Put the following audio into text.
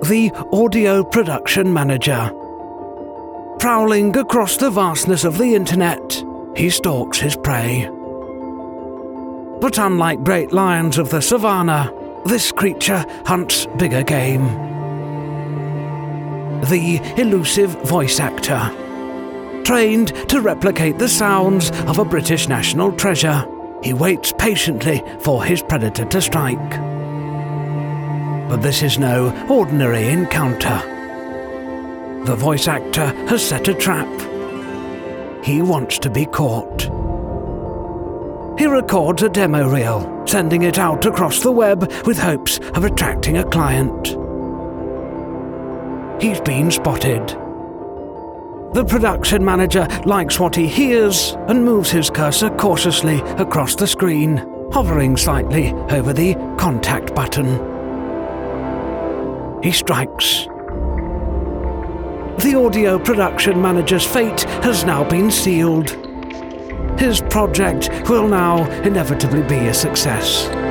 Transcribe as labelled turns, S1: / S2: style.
S1: the audio production manager. Prowling across the vastness of the internet, he stalks his prey. But unlike great lions of the savannah, this creature hunts bigger game. The elusive voice actor, trained to replicate the sounds of a British national treasure, he waits patiently for his predator to strike. But this is no ordinary encounter. The voice actor has set a trap. He wants to be caught. He records a demo reel, sending it out across the web with hopes of attracting a client. He's been spotted. The production manager likes what he hears and moves his cursor cautiously across the screen, hovering slightly over the contact button. He strikes. The audio production manager's fate has now been sealed. His project will now inevitably be a success.